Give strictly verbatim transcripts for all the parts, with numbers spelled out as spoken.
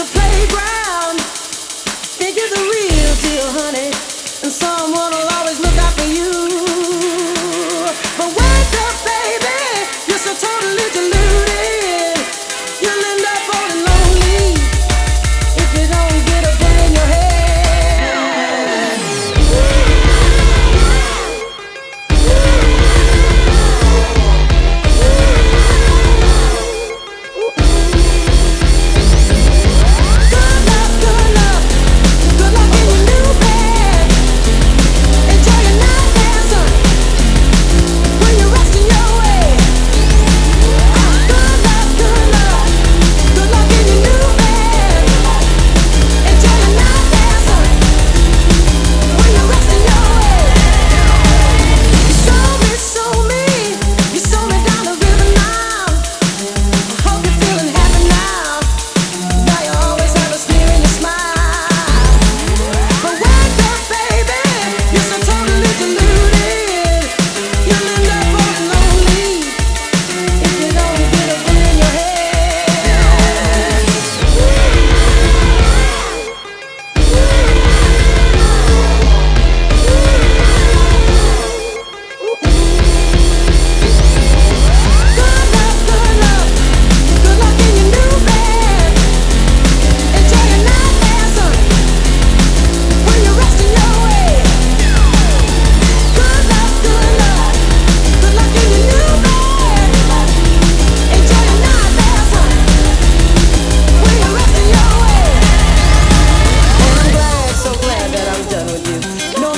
playground. Think you're the real deal, honey, and someone will always look out for you. But wake up, baby, you're so totally deluded. You'll end up old and lonely if you don't get a pen in your head.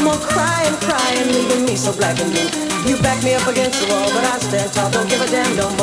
So black and blue, you back me up against the wall, but I stand tall, don't give a damn, don't